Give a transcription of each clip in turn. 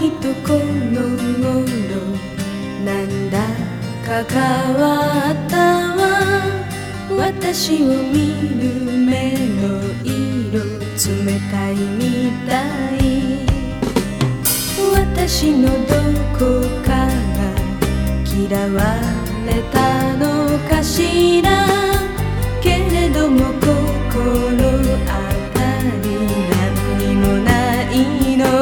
人この頃なんだか変わったわ。私を見る目の色冷たいみたい。私のどこかが嫌われたのかしら。けれども心当たり何にもないの。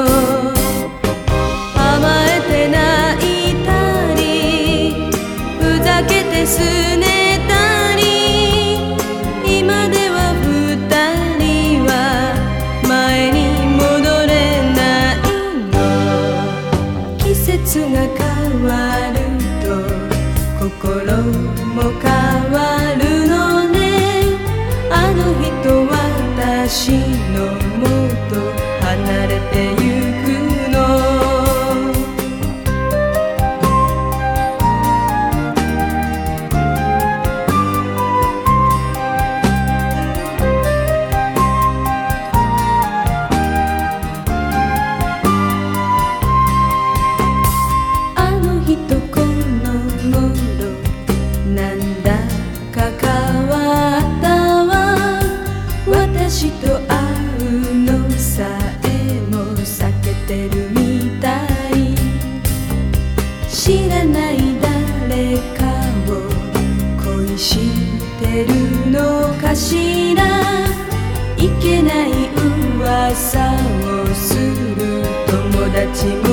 甘えて泣いたりふざけてすねたり、今では二人は前に戻れないの。季節が変わると心も変わるのね。あの人私のもと離れてゆくの。あの人この頃なんだか変わったわ。私と会うのさえも避けてるみたい。知らない誰かを恋してるのかしら。いけない噂をする友達